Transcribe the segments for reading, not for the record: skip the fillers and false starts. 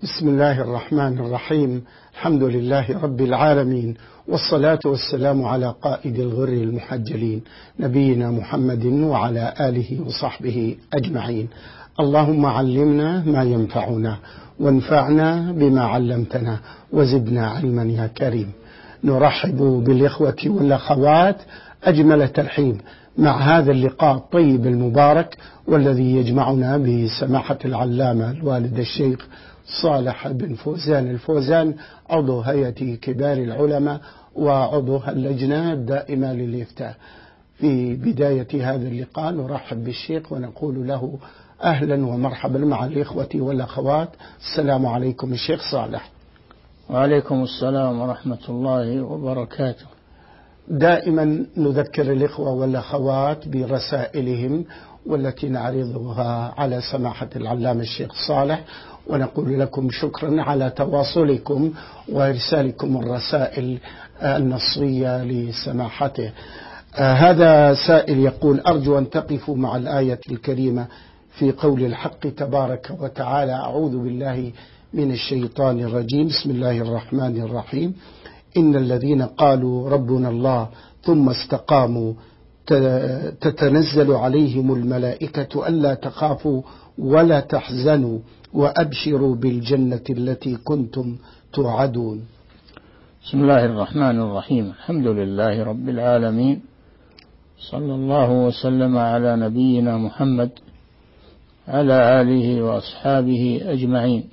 بسم الله الرحمن الرحيم. الحمد لله رب العالمين، والصلاة والسلام على قائد الغر المحجلين نبينا محمد وعلى آله وصحبه أجمعين. اللهم علمنا ما ينفعنا وانفعنا بما علمتنا وزدنا علما يا كريم. نرحب بالإخوة والأخوات أجمل ترحيب مع هذا اللقاء الطيب المبارك، والذي يجمعنا بسماحة العلامة الوالد الشيخ صالح بن فوزان الفوزان، عضو هيئة كبار العلماء وعضو اللجنة الدائمة للإفتاء. في بداية هذا اللقاء نرحب بالشيخ ونقول له أهلا ومرحبا مع الإخوة والأخوات. السلام عليكم الشيخ صالح. وعليكم السلام ورحمة الله وبركاته. دائما نذكر الإخوة والأخوات برسائلهم والتي نعرضها على سماحة العلامة الشيخ صالح، ونقول لكم شكرا على تواصلكم وإرسالكم الرسائل النصية لسماحته. هذا سائل يقول: أرجو أن تقفوا مع الآية الكريمة في قول الحق تبارك وتعالى: أعوذ بالله من الشيطان الرجيم، بسم الله الرحمن الرحيم، إن الذين قالوا ربنا الله ثم استقاموا تتنزل عليهم الملائكة ألا تخافوا ولا تحزنوا وأبشروا بالجنة التي كنتم توعدون. بسم الله الرحمن الرحيم. الحمد لله رب العالمين، صلى الله وسلم على نبينا محمد على آله وأصحابه أجمعين.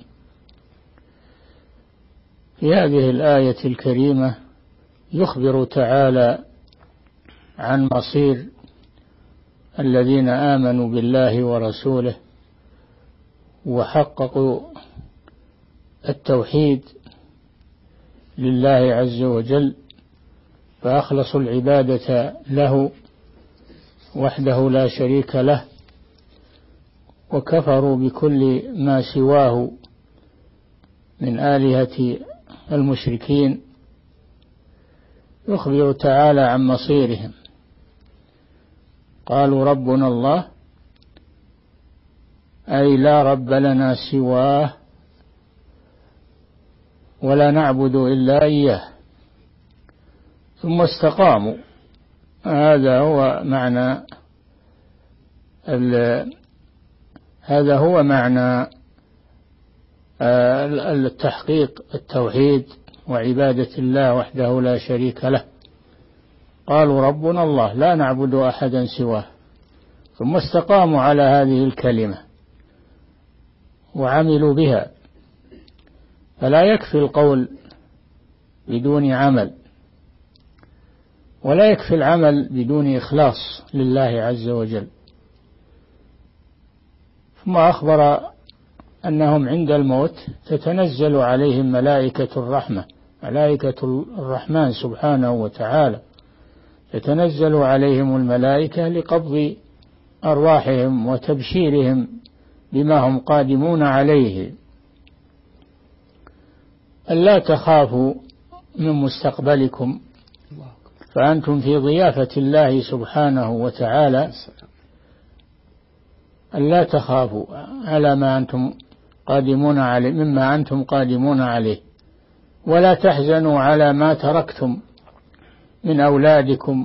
في هذه الآية الكريمة يخبر تعالى عن مصير الذين آمنوا بالله ورسوله وحققوا التوحيد لله عز وجل، فأخلصوا العبادة له وحده لا شريك له، وكفروا بكل ما سواه من آلهة المشركين. يخبر تعالى عن مصيرهم. قالوا ربنا الله، أي لا رب لنا سواه ولا نعبد إلا إياه، ثم استقاموا. هذا هو معنى التحقيق التوحيد وعبادة الله وحده لا شريك له. قالوا ربنا الله لا نعبد أحدا سواه، ثم استقاموا على هذه الكلمة وعملوا بها. فلا يكفي القول بدون عمل، ولا يكفي العمل بدون إخلاص لله عز وجل. ثم أخبر أنهم عند الموت تتنزل عليهم ملائكة الرحمة، ملائكة الرحمن سبحانه وتعالى، تتنزل عليهم الملائكة لقبض أرواحهم وتبشيرهم بما هم قادمون عليه. ألا تخافوا من مستقبلكم، فأنتم في ضيافة الله سبحانه وتعالى. ألا تخافوا على ما أنتم قادمون عليه، مما أنتم قادمون عليه، ولا تحزنوا على ما تركتم من أولادكم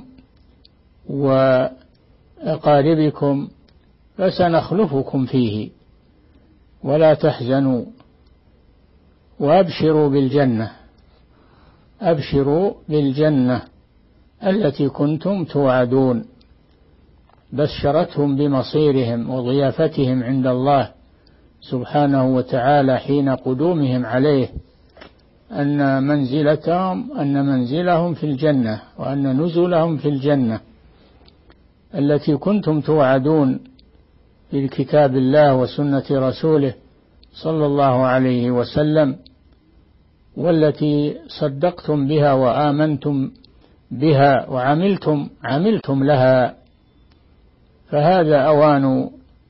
وأقاربكم، فسنخلفكم فيه، ولا تحزنوا وأبشروا بالجنة، أبشروا بالجنة التي كنتم توعدون. بشرتهم بمصيرهم وضيافتهم عند الله سبحانه وتعالى حين قدومهم عليه، أن منزلهم في الجنة، وأن نزلهم في الجنة التي كنتم توعدون بالكتاب الله وسنة رسوله صلى الله عليه وسلم، والتي صدقتم بها وآمنتم بها وعملتم لها. فهذا أوان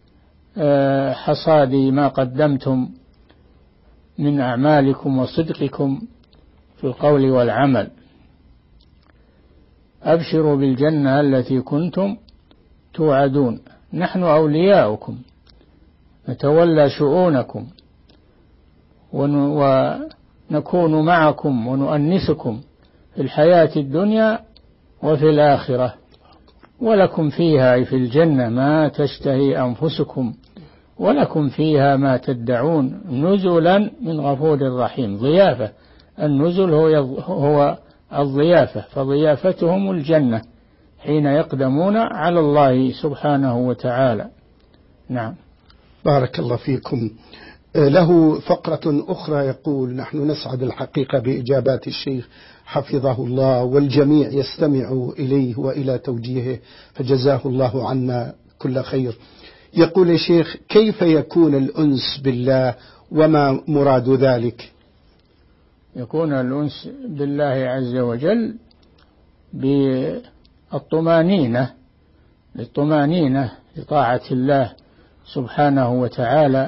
حصاد ما قدمتم من أعمالكم وصدقكم في القول والعمل. أبشروا بالجنة التي كنتم توعدون، نحن أولياؤكم نتولى شؤونكم ونكون معكم ونؤنسكم في الحياة الدنيا وفي الآخرة، ولكم فيها أي في الجنة ما تشتهي أنفسكم ولكم فيها ما تدعون نزلا من غفور رحيم. ضيافة، النزل هو الضيافة، فضيافتهم الجنة حين يقدمون على الله سبحانه وتعالى. نعم. بارك الله فيكم. له فقرة أخرى يقول: نحن نسعد الحقيقة بإجابات الشيخ حفظه الله، والجميع يستمع إليه وإلى توجيهه، فجزاه الله عنا كل خير. يقول يا شيخ: كيف يكون الأنس بالله وما مراد ذلك؟ يكون الأنس بالله عز وجل بالطمأنينة لطاعة الله سبحانه وتعالى،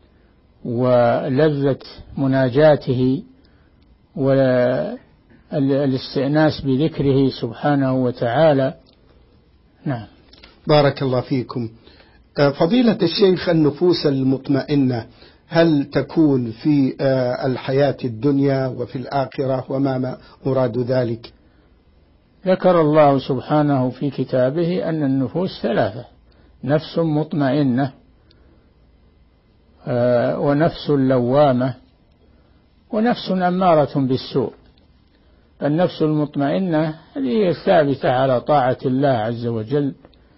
ولذة مناجاته، والاستئناس بذكره سبحانه وتعالى. نعم. بارك الله فيكم. فضيلة الشيخ، النفوس المطمئنة هل تكون في الحياة الدنيا وفي الآخرة، وما مراد ذلك؟ ذكر الله سبحانه في كتابه أن النفوس ثلاثة: نفس مطمئنة، ونفس لوامة، ونفس أمارة بالسوء. النفس المطمئنة هي الثابتة على طاعة الله عز وجل،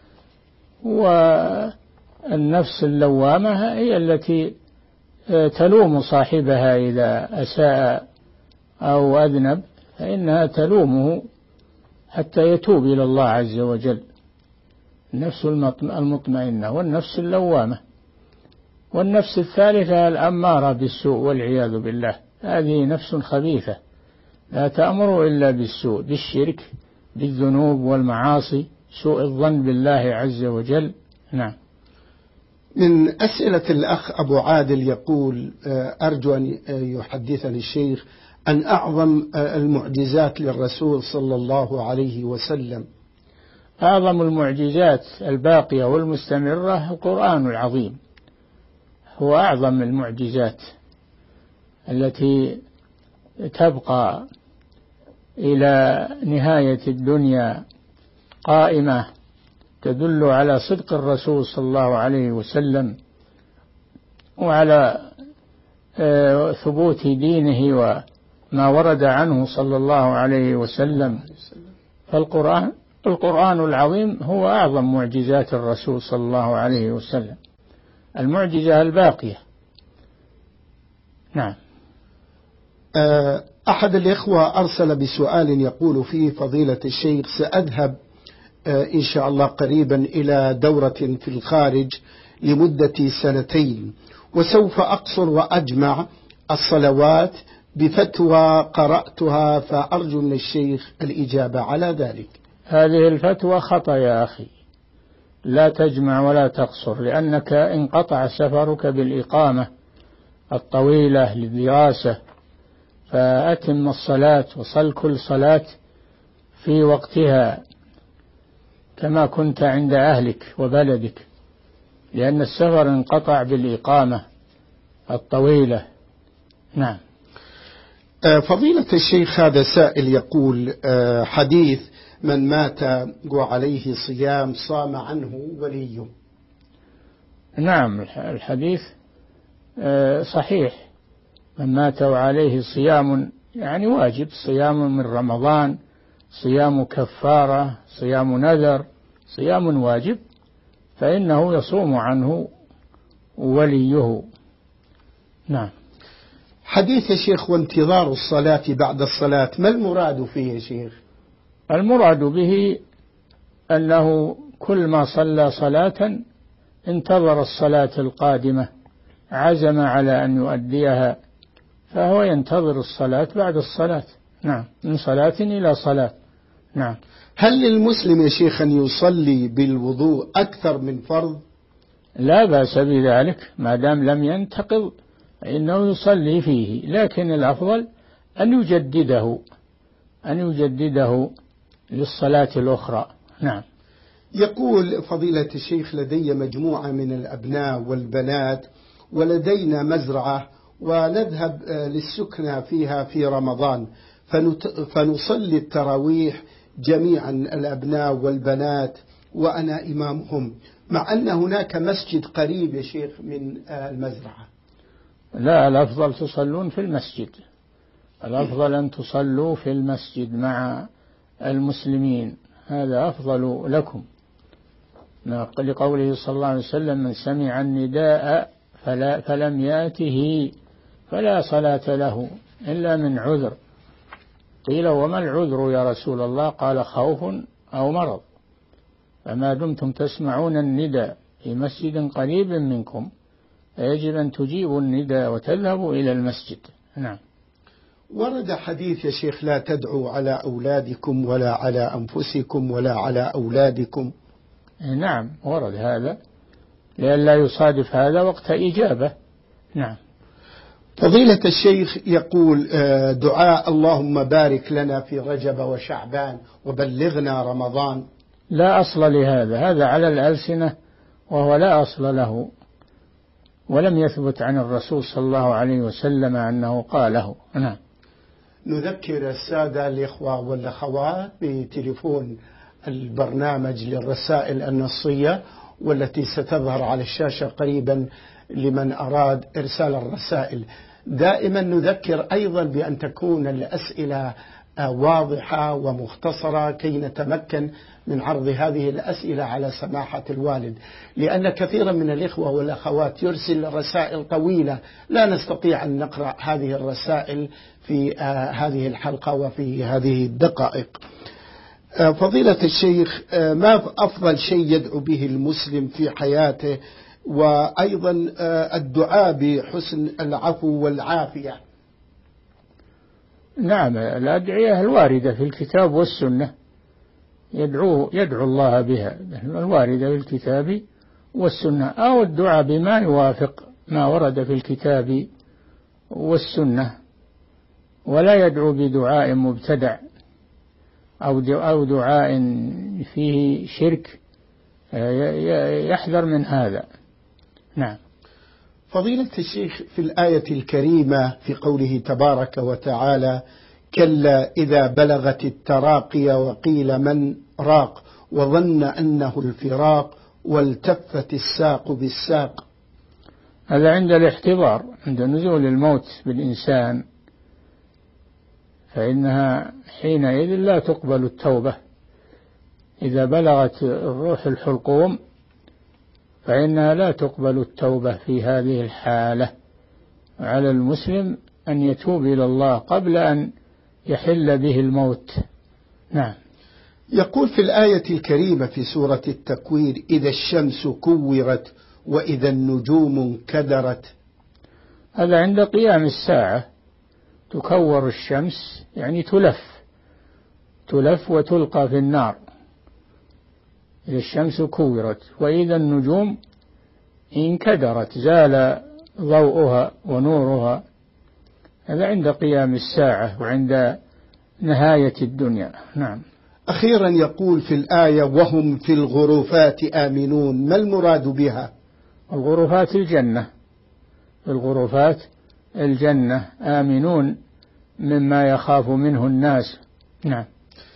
والنفس اللوامة هي التي تلوم صاحبها إذا أساء أو أذنب، فإنها تلومه حتى يتوب إلى الله عز وجل. النفس المطمئنة والنفس اللوامة. والنفس الثالثة الأمارة بالسوء والعياذ بالله، هذه نفس خبيثة لا تأمر إلا بالسوء، بالشرك، بالذنوب والمعاصي، سوء الظن بالله عز وجل. نعم. من أسئلة الأخ أبو عادل يقول: أرجو أن يحدثني الشيخ عن أعظم المعجزات للرسول صلى الله عليه وسلم. أعظم المعجزات الباقية والمستمرة القرآن العظيم، هو أعظم المعجزات التي تبقى إلى نهاية الدنيا قائمة، تدل على صدق الرسول صلى الله عليه وسلم وعلى ثبوت دينه وما ورد عنه صلى الله عليه وسلم. فالقرآن العظيم هو أعظم معجزات الرسول صلى الله عليه وسلم، المعجزة الباقية. نعم. أحد الإخوة أرسل بسؤال يقول فيه: فضيلة الشيخ، سأذهب إن شاء الله قريبا إلى دورة في الخارج لمدة 2 وسوف أقصر وأجمع الصلوات بفتوى قرأتها، فأرجو من الشيخ الإجابة على ذلك. هذه الفتوى خطأ يا أخي، لا تجمع ولا تقصر، لأنك انقطع سفرك بالإقامة الطويلة للدراسة، فأتم الصلاة وصل كل صلاة في وقتها كما كنت عند أهلك وبلدك، لأن السفر انقطع بالإقامة الطويلة. نعم. فضيلة الشيخ، هذا سائل يقول: حديث من مات وعليه صيام صام عنه وليه. نعم، الحديث صحيح، من مات وعليه صيام يعني واجب، صيام من رمضان، صيام كفارة، صيام نذر، صيام واجب، فإنه يصوم عنه وليه. نعم. حديث يا شيخ: وانتظار الصلاة بعد الصلاة، ما المراد فيه يا شيخ؟ المراد به أنه كل ما صلى صلاة انتظر الصلاة القادمة، عزم على أن يؤديها، فهو ينتظر الصلاة بعد الصلاة. نعم، من صلاة إلى صلاة. نعم. هل للمسلم يا شيخ أن يصلي بالوضوء أكثر من فرض؟ لا بأس بذلك ما دام لم ينتقض، فإنه يصلي فيه، لكن الأفضل أن يجدده للصلاة الأخرى. نعم. يقول: فضيلة الشيخ، لدي مجموعة من الأبناء والبنات، ولدينا مزرعة ونذهب للسكنى فيها في رمضان، فنصلي التراويح جميعا الأبناء والبنات وأنا إمامهم، مع أن هناك مسجد قريب يا شيخ من المزرعة. لا، الأفضل تصلون في المسجد، الأفضل أن تصلوا في المسجد مع المسلمين، هذا أفضل لكم، لقوله صلى الله عليه وسلم: من سمع النداء فلم يأته فلا صلاة له إلا من عذر. قيل: وما العذر يا رسول الله؟ قال: خوف أو مرض. فما دمتم تسمعون النداء في مسجد قريب منكم فيجب أن تجيبوا النداء وتذهبوا إلى المسجد. نعم. ورد حديث يا شيخ: لا تدعوا على أولادكم ولا على أنفسكم ولا على أولادكم. نعم ورد هذا، لئلا يصادف هذا وقت إجابة. نعم. فضيلة الشيخ يقول دعاء اللهم بارك لنا في رجب وشعبان وبلغنا رمضان، لا أصل لهذا، هذا على الألسنة وهو لا أصل له، ولم يثبت عن الرسول صلى الله عليه وسلم أنه قاله. نعم. نذكر السادة الإخوة والأخوات بتليفون البرنامج للرسائل النصية، والتي ستظهر على الشاشة قريبا لمن أراد إرسال الرسائل. دائما نذكر أيضا بأن تكون الأسئلة واضحة ومختصرة كي نتمكن من عرض هذه الأسئلة على سماحة الوالد، لأن كثيرا من الإخوة والأخوات يرسل رسائل طويلة لا نستطيع أن نقرأ هذه الرسائل في هذه الحلقة وفي هذه الدقائق. فضيلة الشيخ، ما أفضل شيء يدعو به المسلم في حياته، وأيضا الدعاء بحسن العفو والعافية؟ نعم، الأدعية الواردة في الكتاب والسنة يدعو الله بها، الواردة في الكتاب والسنة، أو الدعاء بما يوافق ما ورد في الكتاب والسنة، ولا يدعو بدعاء مبتدع أو دعاء فيه شرك، يحذر من هذا. نعم. فضيلة الشيخ، في الآية الكريمة في قوله تبارك وتعالى: كلا إذا بلغت التراقي وقيل من راق وظن أنه الفراق والتفت الساق بالساق، هذا عند الاحتضار، عند نزول الموت بالإنسان، فإنها حينئذ لا تقبل التوبة. إذا بلغت الروح الحلقوم فإنها لا تقبل التوبة في هذه الحالة. على المسلم أن يتوب إلى الله قبل أن يحل به الموت. نعم. يقول في الآية الكريمة في سورة التكوير: إذا الشمس كورت وإذا النجوم انكدرت. هذا عند قيام الساعة، تكور الشمس يعني تلف وتلقى في النار. إذا الشمس كورت وإذا النجوم انكدرت، زال ضوءها ونورها. هذا عند قيام الساعة وعند نهاية الدنيا. نعم. أخيرا يقول في الآية: وهم في الغرفات آمنون، ما المراد بها؟ الغرفات الجنة، الغرفات الجنة، آمنون مما يخاف منه الناس. نعم.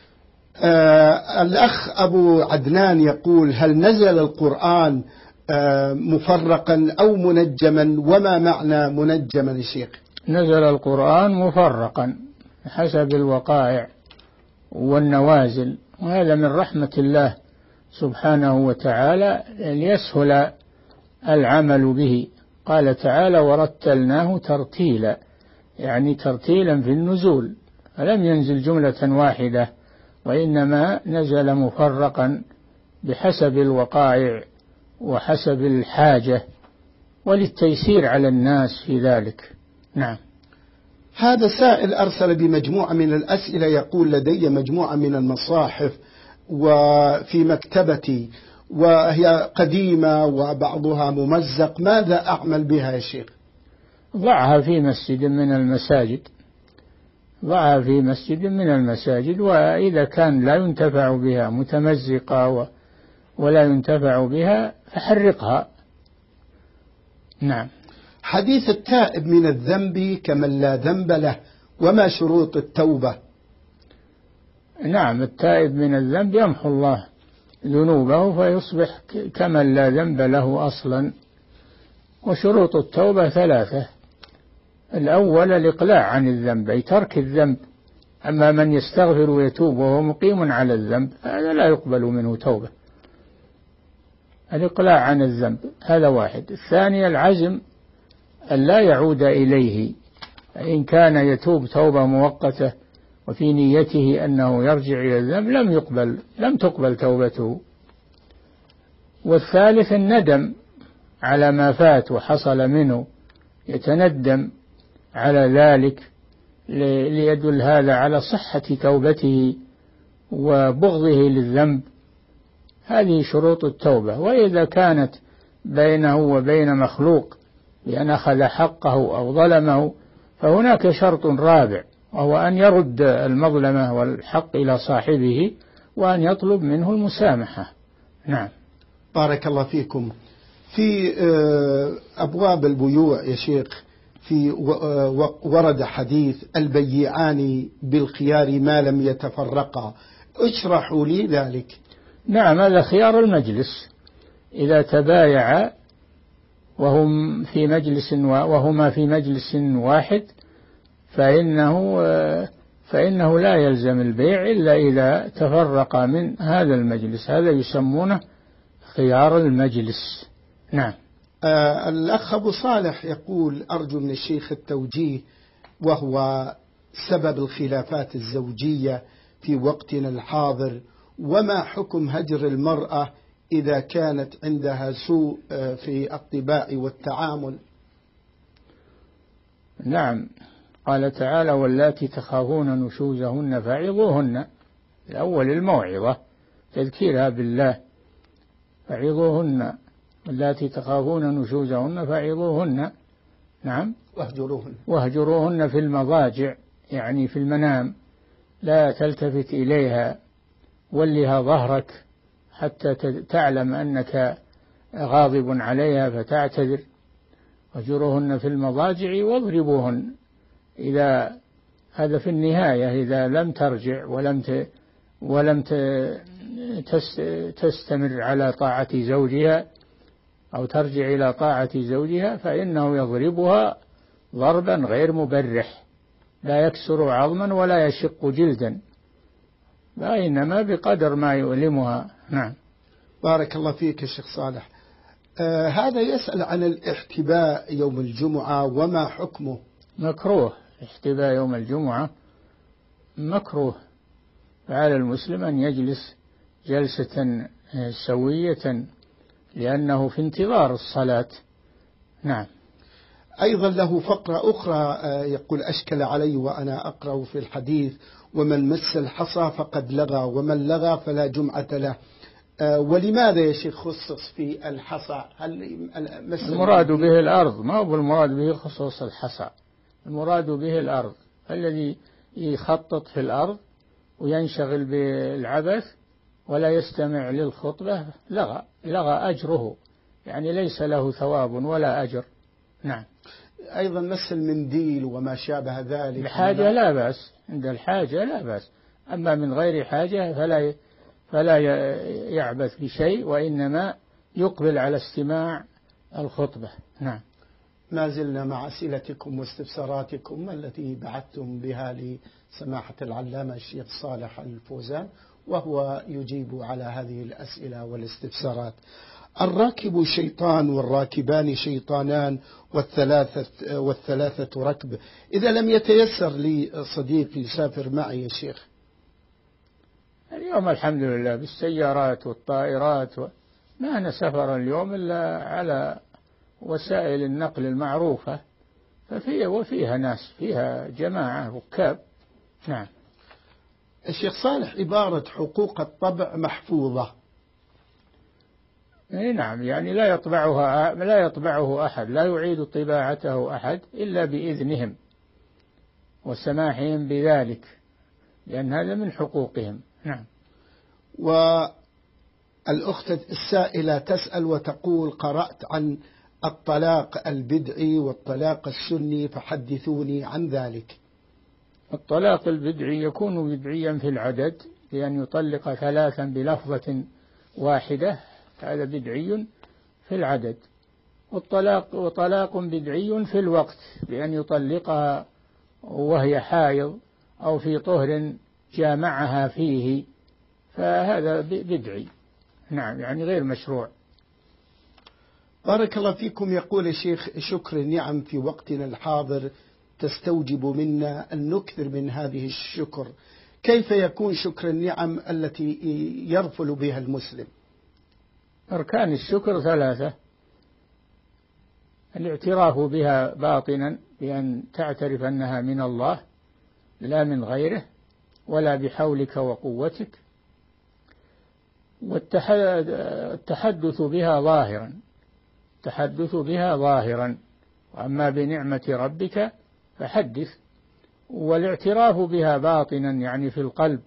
الأخ أبو عدنان يقول: هل نزل القرآن مفرقا أو منجما، وما معنى منجما يا شيخ؟ نزل القرآن مفرقا حسب الوقائع والنوازل، وهذا من رحمة الله سبحانه وتعالى ليسهل العمل به. قال تعالى: ورتلناه ترتيلا، يعني ترتيلا في النزول، فلم ينزل جملة واحدة، وإنما نزل مفرقا بحسب الوقائع وحسب الحاجة وللتيسير على الناس في ذلك. نعم. هذا سائل أرسل بمجموعة من الأسئلة، يقول: لدي مجموعة من المصاحف وفي مكتبتي وهي قديمة وبعضها ممزق، ماذا أعمل بها يا شيخ؟ ضعها في مسجد من المساجد، ضعها في مسجد من المساجد، وإذا كان لا ينتفع بها متمزقة ولا ينتفع بها فحرقها. نعم. حديث التائب من الذنب كمن لا ذنب له، وما شروط التوبة؟ نعم، التائب من الذنب يمحو الله ذنوبه فيصبح كمن لا ذنب له أصلا. وشروط التوبة ثلاثة: الأول الإقلاع عن الذنب، أي ترك الذنب. أما من يستغفر ويتوب وهو مقيم على الذنب هذا لا يقبل منه توبة. الإقلاع عن الذنب هذا واحد. الثاني العزم أن لا يعود إليه، إن كان يتوب توبة مؤقتة وفي نيته أنه يرجع إلى الذنب لم تقبل توبته. والثالث الندم على ما فات وحصل منه، يتندم على ذلك ليدل هذا على صحة توبته وبغضه للذنب. هذه شروط التوبة. وإذا كانت بينه وبين مخلوق بأن أخذ حقه أو ظلمه فهناك شرط رابع، وهو أن يرد المظلمة والحق إلى صاحبه وأن يطلب منه المسامحة. نعم. بارك الله فيكم. في أبواب البيوع يا شيخ ورد حديث البيعان بالخيار ما لم يتفرقا، اشرحوا لي ذلك. نعم، هذا خيار المجلس. إذا تبايع وهما في مجلس واحد فإنه لا يلزم البيع إلا إذا تفرق من هذا المجلس. هذا يسمونه خيار المجلس. نعم. الأخ أبو صالح يقول: أرجو من الشيخ التوجيه، وهو سبب الخلافات الزوجية في وقتنا الحاضر، وما حكم هجر المرأة إذا كانت عندها سوء في الطباع والتعامل؟ نعم، قال تعالى: واللاتي تخافون نشوزهن فعظوهن. الأول الموعظة، تذكيرها بالله. فعظوهن، واللاتي تخافون نشوزهن فعظوهن. نعم. واهجروهن في المضاجع، يعني في المنام، لا تلتفت إليها، ولها ظهرك حتى تعلم أنك غاضب عليها فتعتذر. واهجروهن في المضاجع واضربوهن. هذا في النهاية إذا لم ترجع ولم تستمر على طاعة زوجها أو ترجع إلى طاعة زوجها فإنه يضربها ضربا غير مبرح، لا يكسر عظما ولا يشق جلدا، وإنما بقدر ما يؤلمها. نعم. بارك الله فيك يا شيخ صالح. هذا يسأل عن الاحتباء يوم الجمعة وما حكمه؟ مكروه. الاحتباء يوم الجمعة مكروه، فعلى المسلم أن يجلس جلسة سوية لأنه في انتظار الصلاة. نعم. أيضا له فقرة أخرى يقول: أشكل علي وأنا أقرأ في الحديث: ومن مس الحصى فقد لغى، ومن لغى فلا جمعة له. ولماذا يا شيخ خصص في الحصى؟ هل المراد به الأرض، ما هو المراد به خصوص الحصى. المراد به الأرض، الذي يخطط في الأرض وينشغل بالعبث ولا يستمع للخطبة لغى أجره، يعني ليس له ثواب ولا أجر. نعم. أيضا مس المنديل وما شابه ذلك بحاجة لا بأس، عند الحاجة لا بأس، أما من غير حاجة فلا يعبث بشيء، وإنما يقبل على استماع الخطبة. نعم. ما زلنا مع أسئلتكم واستفساراتكم التي بعثتم بها لسماحة العلامة الشيخ صالح الفوزان، وهو يجيب على هذه الأسئلة والاستفسارات. الراكب شيطان والراكبان شيطانان والثلاثة ركب. إذا لم يتيسر لي صديق يسافر معي يا شيخ؟ اليوم الحمد لله بالسيارات والطائرات ما نسافر اليوم إلا على وسائل النقل المعروفة، وفيها ناس، فيها جماعة ركاب. نعم. الشيخ صالح، عبارة حقوق الطبع محفوظة. نعم، يعني لا يطبعه أحد، لا يعيد طباعته أحد إلا بإذنهم وسماحهم بذلك، لأن هذا من حقوقهم. نعم. والأخت السائلة تسأل وتقول: قرأت عن الطلاق البدعي والطلاق السني، فحدثوني عن ذلك. الطلاق البدعي يكون بدعيا في العدد، بأن يطلق 3 بلفظة واحدة، هذا بدعي في العدد. وطلاق بدعي في الوقت، بأن يطلقها وهي حائض أو في طهر جامعها فيه، فهذا بدعي. نعم، يعني غير مشروع. بارك الله فيكم. يقول الشيخ: شكر النعم في وقتنا الحاضر تستوجب منا أن نكثر من هذه الشكر. كيف يكون شكر النعم التي يرفل بها المسلم؟ أركان الشكر 3: الاعتراف بها باطنا، بأن تعترف أنها من الله لا من غيره ولا بحولك وقوتك، والتحدث بها ظاهرا، التحدث بها ظاهرا، وأما بنعمة ربك فحدث. والاعتراف بها باطنا يعني في القلب،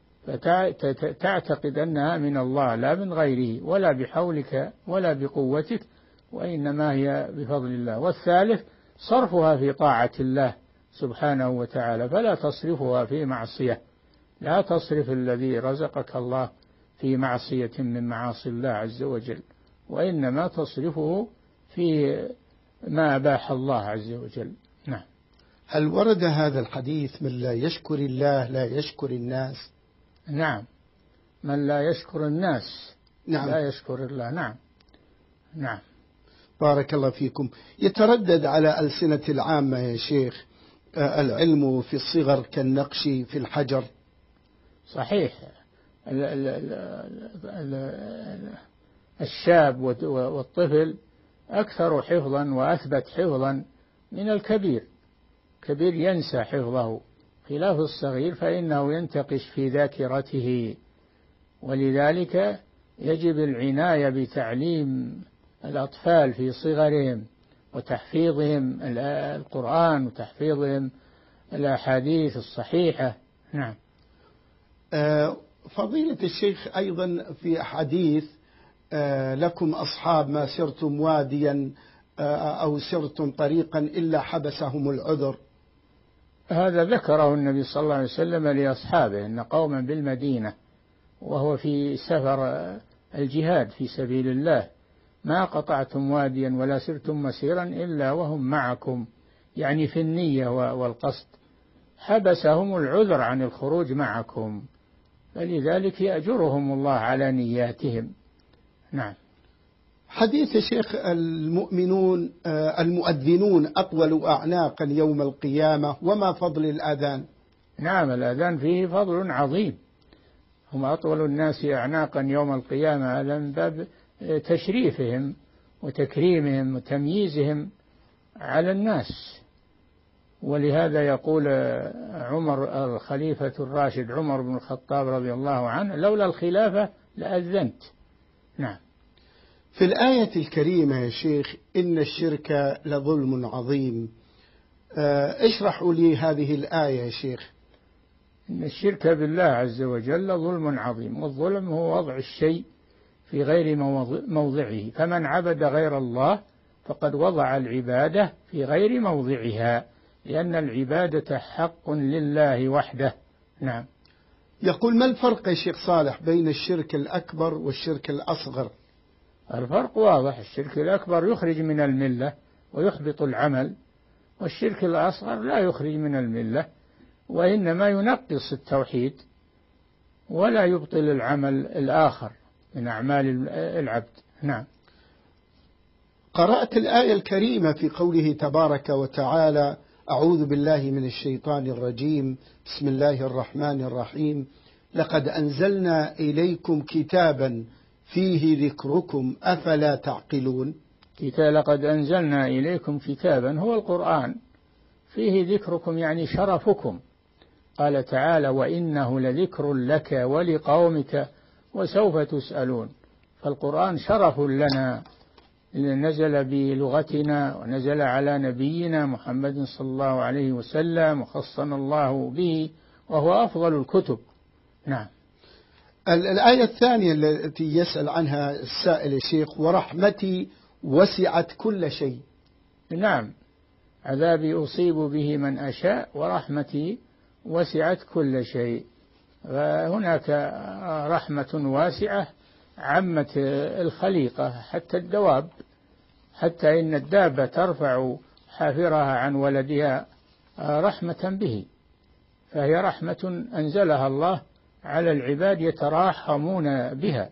فتعتقد أنها من الله لا من غيره ولا بحولك ولا بقوتك، وإنما هي بفضل الله. والثالث صرفها في طاعة الله سبحانه وتعالى، فلا تصرفها في معصية، لا تصرف الذي رزقك الله في معصية من معاصي الله عز وجل، وإنما تصرفه في ما أباح الله عز وجل. نعم. هل ورد هذا الحديث: من لا يشكر الله لا يشكر الناس؟ نعم، من لا يشكر الناس نعم. لا يشكر الله. نعم. نعم. بارك الله فيكم. يتردد على ألسنة العامة يا شيخ العلم في الصغر كالنقش في الحجر. صحيح. الشاب والطفل أكثر حفظا وأثبت حفظا من الكبير. الكبير ينسى حفظه، خلاف الصغير فإنه ينتقش في ذاكرته. ولذلك يجب العناية بتعليم الأطفال في صغرهم وتحفيظهم القرآن وتحفيظهم الأحاديث الصحيحة. نعم. فضيلة الشيخ، أيضا في حديث: لكم أصحاب ما سرتم واديا أو سرتم طريقا إلا حبسهم العذر. هذا ذكره النبي صلى الله عليه وسلم لأصحابه، أن قوما بالمدينة وهو في سفر الجهاد في سبيل الله ما قطعتم واديا ولا سرتم مسيرا إلا وهم معكم، يعني في النية والقصد، حبسهم العذر عن الخروج معكم، فلذلك يأجرهم الله على نياتهم. نعم. حديث الشيخ: المؤذنون أطول أعناقا يوم القيامة، وما فضل الآذان؟ نعم، الآذان فيه فضل عظيم، هم أطول الناس أعناقا يوم القيامة، على من باب تشريفهم وتكريمهم وتمييزهم على الناس. ولهذا يقول عمر الخليفة الراشد عمر بن الخطاب رضي الله عنه: لولا الخلافة لأذنت. نعم. في الآية الكريمة يا شيخ: إن الشرك لظلم عظيم، اشرحوا لي هذه الآية يا شيخ. إن الشرك بالله عز وجل ظلم عظيم، والظلم هو وضع الشيء في غير موضعه، فمن عبد غير الله فقد وضع العبادة في غير موضعها، لأن العبادة حق لله وحده. نعم. يقول: ما الفرق يا شيخ صالح بين الشرك الأكبر والشرك الأصغر؟ الفرق واضح، الشرك الأكبر يخرج من الملة ويحبط العمل، والشرك الأصغر لا يخرج من الملة وإنما ينقص التوحيد ولا يبطل العمل الآخر من أعمال العبد. نعم. قرأت الآية الكريمة في قوله تبارك وتعالى: أعوذ بالله من الشيطان الرجيم، بسم الله الرحمن الرحيم، لقد أنزلنا إليكم كتابا فيه ذكركم أفلا تعقلون. لقد أنزلنا إليكم كتابا هو القرآن فيه ذكركم يعني شرفكم. قال تعالى: وإنه لذكر لك ولقومك وسوف تسألون. فالقرآن شرف لنا، نزل بلغتنا ونزل على نبينا محمد صلى الله عليه وسلم وخصنا الله به، وهو أفضل الكتب. نعم. الآية الثانية التي يسأل عنها السائل الشيخ: ورحمتي وسعت كل شيء. نعم، عذابي أصيب به من أشاء ورحمتي وسعت كل شيء. فهناك رحمة واسعة عمت الخليقة حتى الدواب، حتى إن الدابة ترفع حافرها عن ولدها رحمة به، فهي رحمة أنزلها الله على العباد يتراحمون بها،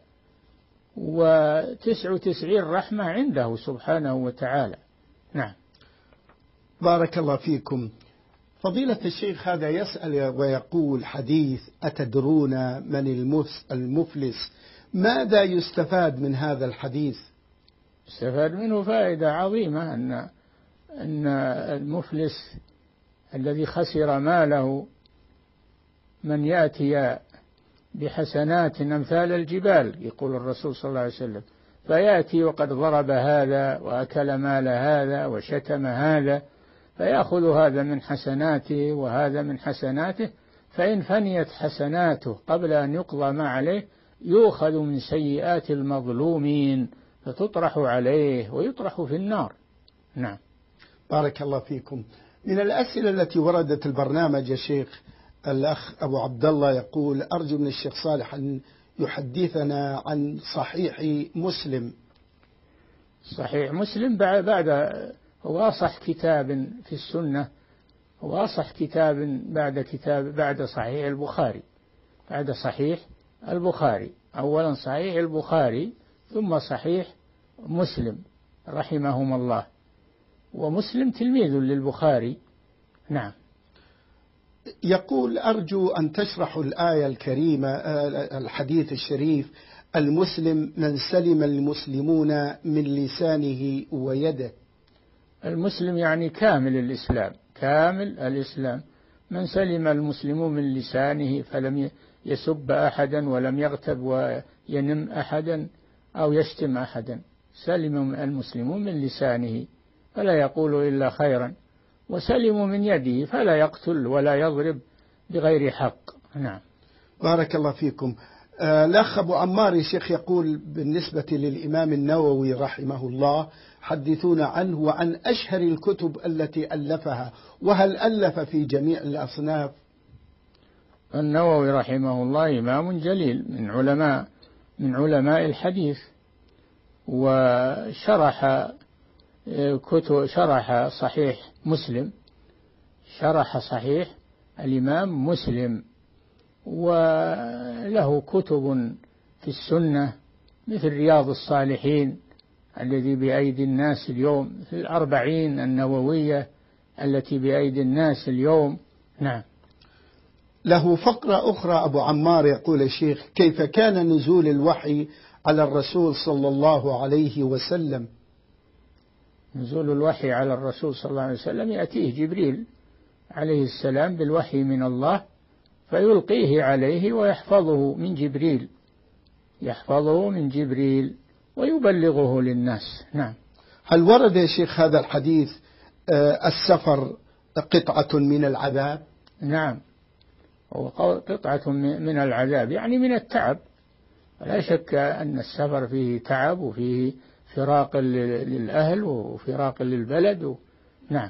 99 رحمة عنده سبحانه وتعالى. نعم. بارك الله فيكم. فضيلة الشيخ، هذا يسأل ويقول: حديث أتدرون من المفلس، ماذا يستفاد من هذا الحديث؟ يستفاد منه فائدة عظيمة، أن المفلس الذي خسر ماله من يأتي بحسنات أمثال الجبال، يقول الرسول صلى الله عليه وسلم، فيأتي وقد ضرب هذا وأكل مال هذا وشتم هذا، فيأخذ هذا من حسناته وهذا من حسناته، فإن فنيت حسناته قبل أن يقضى ما عليه يؤخذ من سيئات المظلومين فتطرح عليه ويطرح في النار. نعم. بارك الله فيكم. من الأسئلة التي وردت البرنامج يا شيخ، الأخ أبو عبد الله يقول: أرجو من الشيخ صالح أن يحدثنا عن صحيح مسلم. صحيح مسلم هو أصح كتاب في السنة، هو أصح كتاب بعد صحيح البخاري. بعد صحيح البخاري أولا صحيح البخاري ثم صحيح مسلم رحمهم الله، ومسلم تلميذ للبخاري. نعم. يقول: أرجو أن تشرحوا الآية الكريمة، الحديث الشريف: المسلم من سلم المسلمون من لسانه ويده. المسلم يعني كامل الإسلام، كامل الإسلام، من سلم المسلمون من لسانه فلم يسب أحدا ولم يغتب وينم أحدا أو يشتم أحدا، سلم المسلمون من لسانه فلا يقول إلا خيرا، وسلموا من يده فلا يقتل ولا يضرب بغير حق. نعم. بارك الله فيكم. الأخ أبو عمار يا شيخ يقول: بالنسبة للإمام النووي رحمه الله، حدثونا عنه وعن أشهر الكتب التي ألفها، وهل ألف في جميع الأصناف؟ النووي رحمه الله إمام جليل من علماء الحديث، وشرح شرح صحيح مسلم، شرح صحيح الإمام مسلم، وله كتب في السنة مثل رياض الصالحين الذي بأيدي الناس اليوم، في الأربعين النووية التي بأيدي الناس اليوم. نعم. له فقرة أخرى أبو عمار يقول: الشيخ، كيف كان نزول الوحي على الرسول صلى الله عليه وسلم؟ نزول الوحي على الرسول صلى الله عليه وسلم يأتيه جبريل عليه السلام بالوحي من الله فيلقيه عليه ويحفظه من جبريل، يحفظه من جبريل ويبلغه للناس. نعم. هل ورد يا شيخ هذا الحديث السفر قطعة من العذاب؟ نعم، هو قطعة من العذاب يعني من التعب، لا شك أن السفر فيه تعب وفيه فراق للأهل وفراق للبلد. نعم.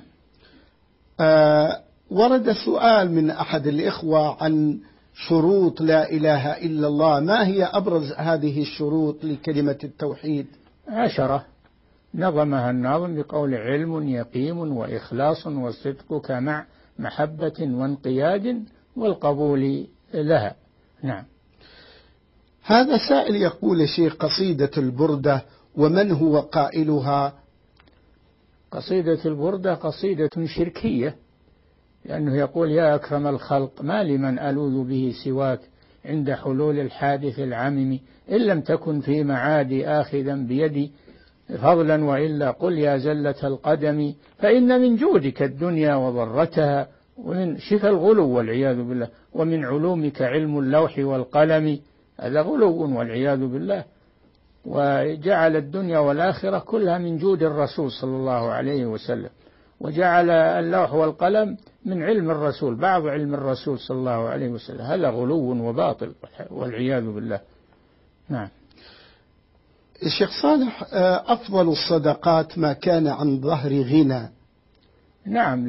ورد سؤال من أحد الإخوة عن شروط لا إله إلا الله، ما هي أبرز هذه الشروط لكلمة التوحيد؟ 10 نظمها الناظم بقول: علم يقيم وإخلاص وصدقك مع محبة وانقياد والقبول لها. نعم. هذا سائل يقول: يا شيخ، قصيدة البردة ومن هو قائلها؟ قصيدة البردة قصيدة شركية، لأنه يقول: يا أكرم الخلق ما لمن ألوذ به سواك عند حلول الحادث العمم، إن لم تكن في معادي آخذا بيدي فضلا وإلا قل يا زلة القدم، فإن من جودك الدنيا وضرتها، ومن شفى الغلو والعياذ بالله، ومن علومك علم اللوح والقلم. هذا غلو والعياذ بالله، وجعل الدنيا والآخرة كلها من جود الرسول صلى الله عليه وسلم، وجعل اللوح والقلم من علم الرسول، بعض علم الرسول صلى الله عليه وسلم. هذا غلو وباطل والعياذ بالله. نعم. الشيخ صالح، أفضل الصدقات ما كان عن ظهر غنى. نعم،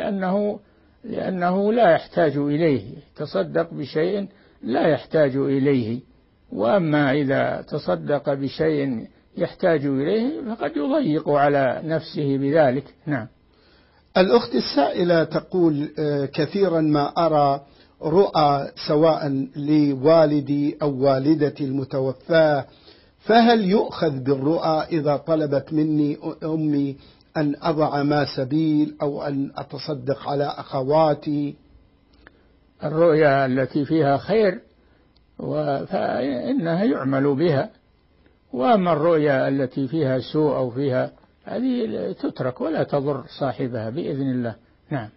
لأنه لا يحتاج إليه، تصدق بشيء لا يحتاج إليه. وأما إذا تصدق بشيء يحتاج إليه فقد يضيق على نفسه بذلك. نعم. الأخت السائلة تقول: كثيرا ما أرى رؤى سواء لوالدي أو والدتي المتوفاة، فهل يؤخذ بالرؤى إذا طلبت مني أمي أن أضع ما سبيل أو أن أتصدق على أخواتي؟ الرؤيا التي فيها خير فإنها يعمل بها، وأما الرؤيا التي فيها سوء أو فيها هذه تترك ولا تضر صاحبها بإذن الله. نعم.